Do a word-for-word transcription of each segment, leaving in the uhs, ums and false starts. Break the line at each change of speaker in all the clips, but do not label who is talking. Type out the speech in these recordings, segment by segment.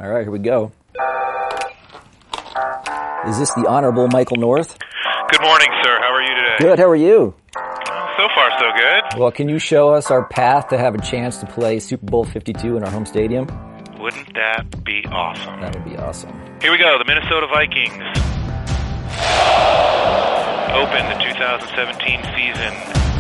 All right, here we go. Is this the Honorable Michael North?
Good morning, sir. How are you today?
Good, how are you?
So far, so good.
Well, can you show us our path to have a chance to play Super Bowl fifty-two in our home stadium?
Wouldn't that be awesome?
That would be awesome.
Here we go. The Minnesota Vikings open the two thousand seventeen season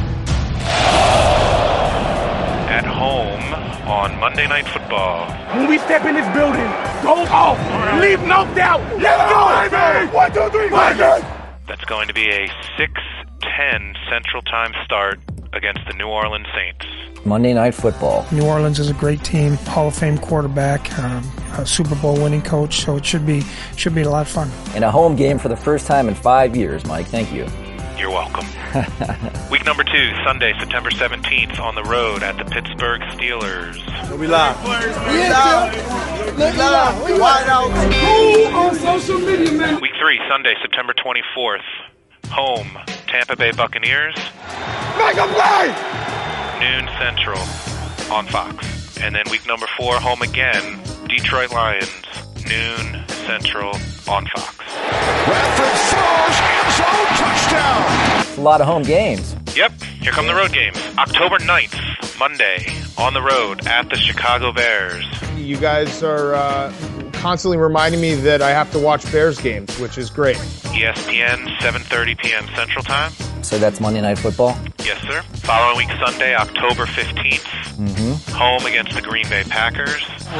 at home on Monday Night Football.
When we step in this building, go off. Leave no doubt. Let's go, baby. One, two, three, Vikings.
That's going to be a six ten Central Time start against the New Orleans Saints.
Monday Night Football.
New Orleans is a great team, Hall of Fame quarterback, um, a Super Bowl winning coach, so it should be should be a lot of fun.
And a home game for the first time in five years, Mike. Thank you.
You're welcome. Week number two, Sunday, September seventeenth, on the road at the Pittsburgh Steelers.
We'll be live. We live. We live. We wide out.
Who on social media, man?
Week three, Sunday, September twenty-fourth, home, Tampa Bay Buccaneers.
Make a play!
Noon Central on Fox. And then week number four, home again, Detroit Lions, noon Central on Fox.
Bradford throws, end zone, touchdown!
It's a lot of home games.
Yep, here come the road games. October ninth, Monday, on the road at the Chicago Bears.
You guys are uh, constantly reminding me that I have to watch Bears games, which is great.
E S P N, seven thirty p.m. Central Time.
So that's Monday Night Football?
Yes, sir. Following week, Sunday, October fifteenth,
Mm-hmm.
home against the Green Bay Packers.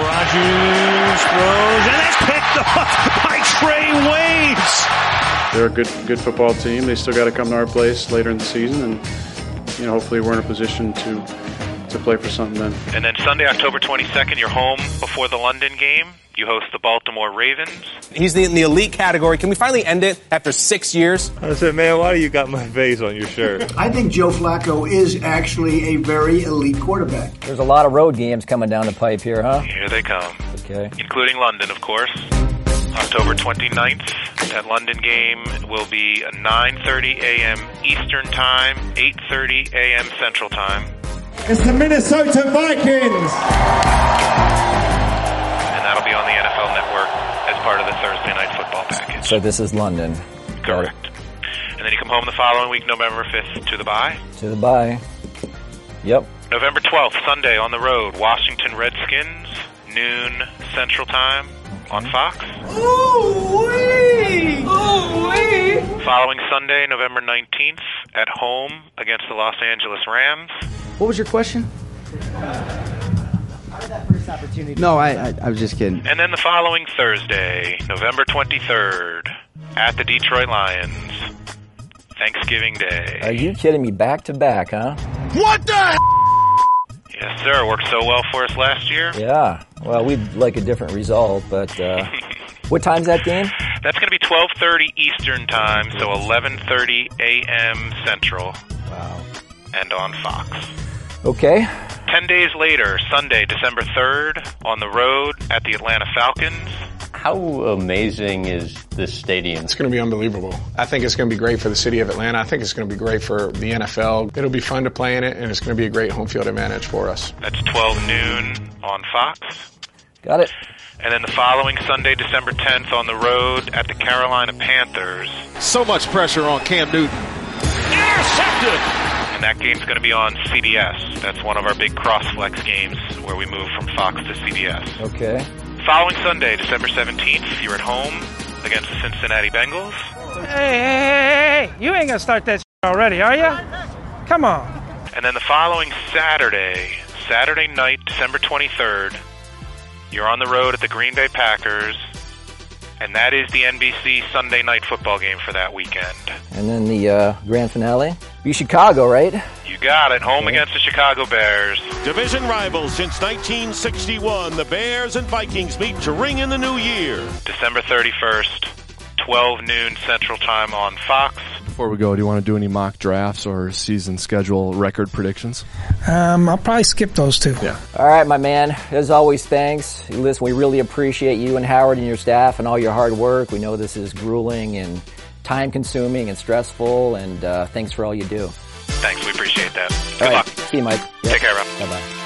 Rodgers throws, and it's picked off by Trey Waynes.
They're a good good football team. They still got to come to our place later in the season, and you know, hopefully we're in a position to to play for something then.
And then Sunday, October twenty-second, you're home before the London game. You host the Baltimore Ravens.
He's in the elite category. Can we finally end it after six years?
I said, man, why do you got my face on your shirt?
I think Joe Flacco is actually a very elite quarterback.
There's a lot of road games coming down the pipe here, huh?
Here they come.
Okay.
Including London, of course. October twenty-ninth, that London game will be nine thirty a.m. Eastern Time, eight thirty a.m. Central Time.
It's the Minnesota Vikings!
And that'll be on the N F L Network as part of the Thursday Night Football package.
So this is London.
Correct. And then you come home the following week, November fifth, to the bye.
To the bye. Yep.
November twelfth, Sunday, on the road, Washington Redskins, noon Central Time on Fox.
Ooh-wee! Ooh-wee!
Following Sunday, November nineteenth, at home against the Los Angeles Rams.
What was your question?
How did that first opportunity?
No, I, I I was just kidding.
And then the following Thursday, November twenty-third, at the Detroit Lions, Thanksgiving Day.
Are you kidding me? Back to back, huh?
What the?
Yes, sir. Worked so well for us last year.
Yeah. Well, we'd like a different result, but uh, what time's that game?
That's going to be twelve thirty Eastern Time, so eleven thirty a.m. Central.
Wow.
And on Fox.
Okay.
Ten days later, Sunday, December third, on the road at the Atlanta Falcons.
How amazing is this stadium?
It's going to be unbelievable. I think it's going to be great for the city of Atlanta. I think it's going to be great for the N F L. It'll be fun to play in it, and it's going to be a great home field advantage for us.
That's twelve noon on Fox.
Got it.
And then the following Sunday, December tenth, on the road at the Carolina Panthers.
So much pressure on Cam Newton.
Intercepted! And that game's going to be on C B S. That's one of our big cross-flex games where we move from Fox to C B S.
Okay.
Following Sunday, December seventeenth, you're at home against the Cincinnati Bengals.
Hey, hey, hey, hey, you ain't gonna start that shit already, are you? Come on.
And then the following Saturday, Saturday night, December twenty-third, you're on the road at the Green Bay Packers, and that is the N B C Sunday Night Football game for that weekend.
And then the uh, grand finale? Be Chicago, right?
You got it. Home okay. against the Chicago Bears.
Division rivals since nineteen sixty-one. The Bears and Vikings meet to ring in the new year.
December thirty-first, twelve noon Central Time on Fox.
Before we go, do you want to do any mock drafts or season schedule record predictions?
Um, I'll probably skip those two.
Yeah.
All right, my man. As always, thanks. Listen, we really appreciate you and Howard and your staff and all your hard work. We know this is grueling and time-consuming and stressful, and uh, thanks for all you do.
Thanks. We appreciate that. Good
all right.
luck.
See you, Mike. Yep.
Take care, Rob.
Bye-bye.